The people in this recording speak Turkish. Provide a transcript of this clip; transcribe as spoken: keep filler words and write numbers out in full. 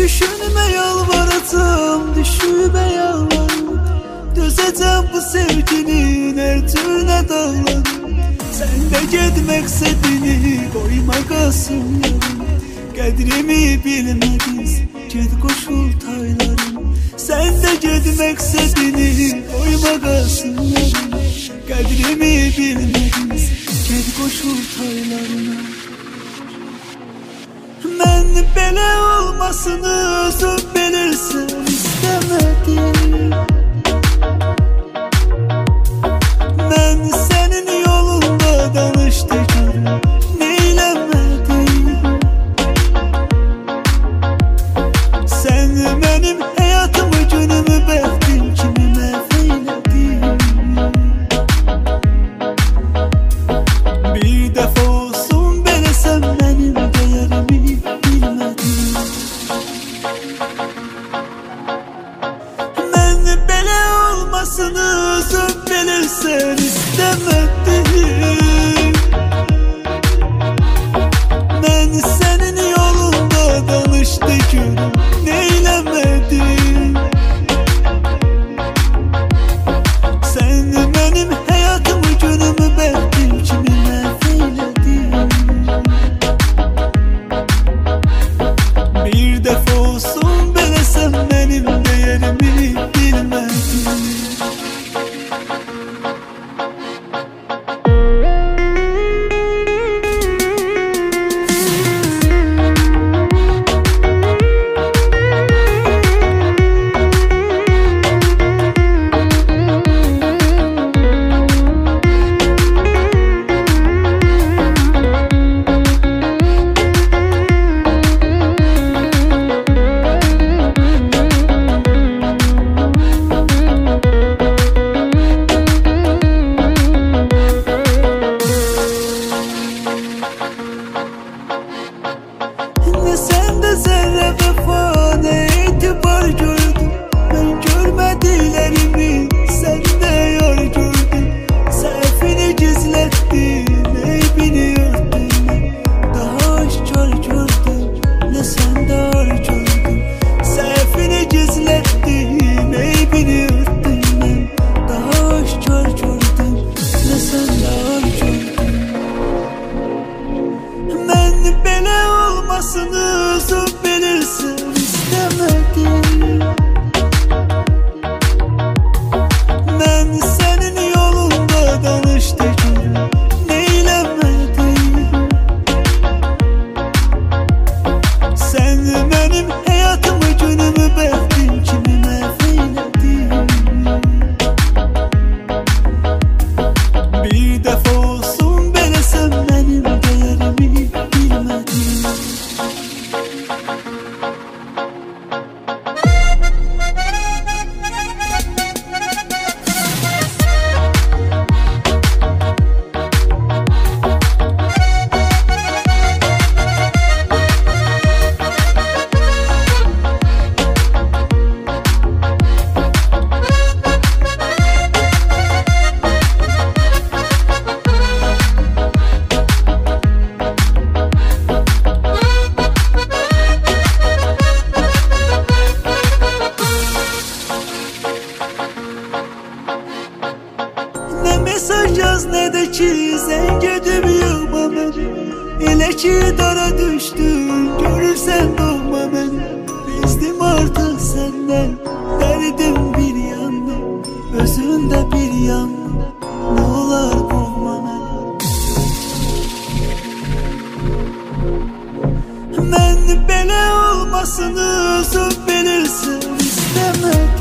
Düşünme yalvaracağım, düşüme yalvarım. Dözeceğim bu sevginin her türüne dağlarım. Sen de gitmek istediğini koyma kalsın yarım. Kadrimi bilmediniz, git koşul taylarım. Sen de gitmek istediğini koyma kalsın yarım. Kadrimi bilmediniz, git koşul taylarına. Ben belə olmasını özüm bilirsin istemedim. Ben senin yolunda danıştık, neylemedim. Sen benim hayatımı, günümü, bəxtim kimi məhv eyledin. Bir defa olsun belə sen benim değerimi bilmedin. Ben belə olmasını özüm bilirsen istemedim. Ben senin yolunda danıştık, neylemedim. Sen benim hayatımı, günümü, bəxtim kimi məhv eyledin. Bir defa olsun belə sen benim değerimi bilmedin. Ne sende zerre vefa, ne itibar gördüm. Ben görmedilerimi sende yar gördüm. Sefini gizlettin, eybini örttün. Daha aşkar gördüm, ne sende ar gördüm. Sefini gizlettin, eybini örttün. Daha aşkar gördüm, ne sende ar gördüm. Ben belə olmasını özüm bilirsin istemedim. Ben senin yolunda danıştık, neylemedim. Sen benim hayatımı, günümü, bəxtim kimi məhv eyledin. Bir defa olsun belə sen benim değerimi bilmedin. Ne mesaj yaz ne de ki sen gidip yığma beni. Elə ki dara düştün, görürsen doğma beni. Bezdim artık senden, derdim bir yandan, özünde bir yandan. Ne olar kovma beni. Ben belə olmasını özüm bilirsin istemedim.